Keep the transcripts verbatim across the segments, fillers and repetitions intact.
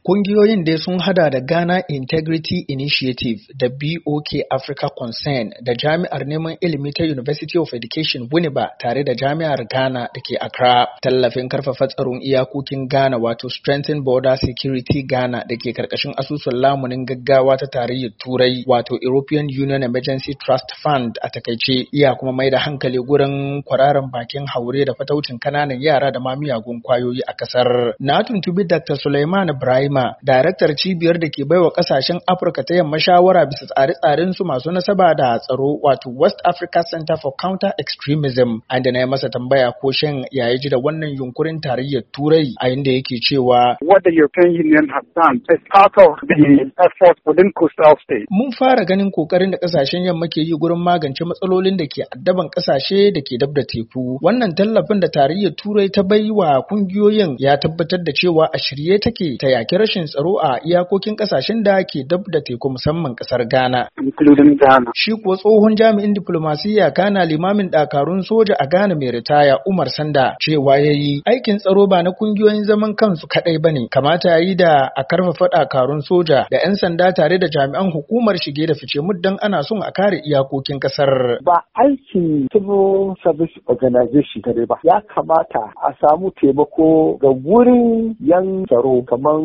Kungiyoyin dai sun hada da Ghana Integrity Initiative da B O K Africa Concern da Jami'ar Neman Ilimi ta University of Education Winneba tare da Jami'ar Ghana da ke Accra. Tallafin karfafa tsaron iyakokin Ghana wato Strengthen Border Security Ghana da ke karkashin asusun lamunin gaggawa ta tarayyar Turai wato European Union Emergency Trust Fund a takaice, iya kuma mai da hankali gurin kwararan bakin haure da fataucin kananan yara da ma miyagun kwayoyi a kasar. Na tuntubi Doctor Suleiman Ibrahim, daraktar cibiyar da ke baiwa kasashen Afirka ta yamma shawara bisa tsare-tsaren su masu nasaba da tsaro wato West Africa Center for Counter Extremism, inda na yi masa tambaya ko shin ya ji da wannan yunkurin tarayyar Turai, a inda yake cewa what the European Union has done is part of the effort within coastal states. Mun fara ganin kokarin da kasashen yamma ke yi gurin magance matsalolin da ke addaban kasashe da ke dab da teku. Wannan tallafin da tarayyar Turai ta bai wa kungiyoyin ya tabbatar da cewa a shirye take ta yaki rashin tsaro a iyakokin kasashen da ke dab da teku musamman kasar Ghana. Including Ghana. Shi kuwa tsohon jami'in diplomasiyya kana limamin dakarun soja a Ghana mai ritaya Umar Sanda cewa yayi aikin tsaro ba na kungiyoyin zaman kansu kadai bane, kamata yayi da a karfafa dakarun soja da 'yan sanda tare da jami'an hukumar shige da fice muddan ana son a kare iyakokin kasar. Ba aikin civil service organization kadai ba, ya kamata a samu taimako ga wurin yan tsaro kamar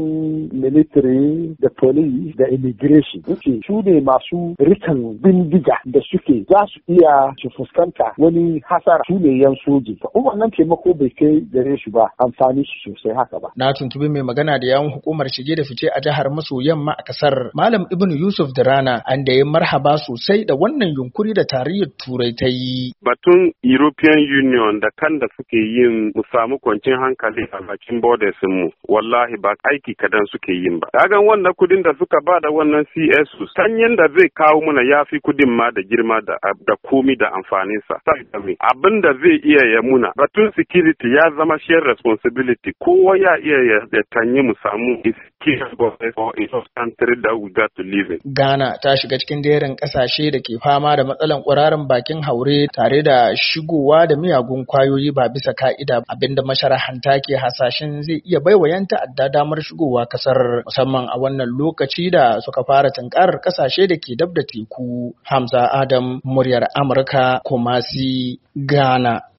military da police da immigration. Suke su ne masu rikan bindiga da suke za su iya su fuskanta wani hasara, su ne yan soji. In wannan taimako bai kai gare shi ba, amfani shi sosai haka ba. Na tuntubi mai magana da yawun hukumar shige da fice a jihar maso yamma a kasar Malam Ibn Yusuf Dirana, an da ya marhaba sosai da wannan yunkuri da tarayyar Turai ta yi. Batun European Union da kan da suke yin mu samu kwanciyar hankali a bakin borders mu, wallahi ba aiki kadan suke yin ba. Kagan wannan kudin da suka ba da wannan C S U, sanyin da zai kawo muna yafi kudin ma da girma da da komi da amfanin sa. Abin da zai iya ya muna batun security ya zama shared responsibility. Kowa ya iya ya tanyi mu samu Ghana ta shiga cikin jerin kasashe da ke fama da matsalan ƙwararan bakin haure tare da shigowa da miyagun kwayoyi ba bisa ka'ida, abinda masharahanta ke hasashen zai iya baiwa yan ta'adda damar shigowa kasar, musamman a wannan lokaci da suka fara tunkarar kasashe da ke dab da teku. Hamza Adam, muryar Amurka, Kumasi, Ghana.